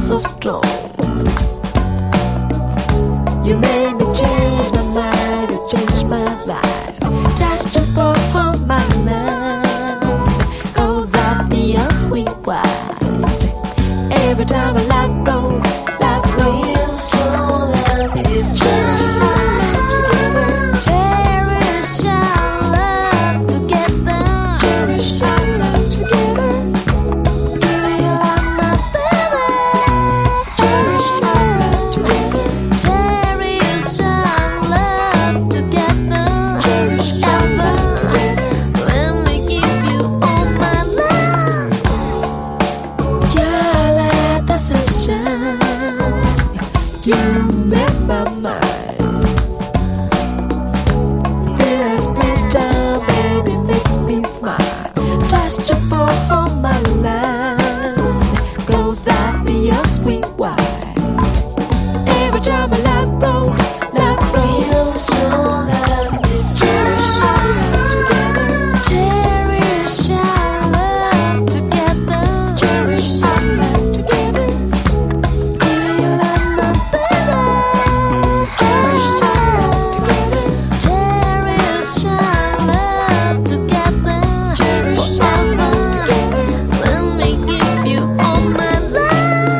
so strong. You made me change my mind, you changed my life. Just you for my love goes out the sweet wine. Every time my life grows, life goes strong. Love is cherish our love together. Cherish our love together. Give me your love, my baby. Cherish our love together. Cherish our love together. Cherish our love together. Let me give you all my love. Your light, the sunshine. You make my mind. This springtime, baby, make me smile. Just you for my love goes out the sweet wine. Every time my life grows,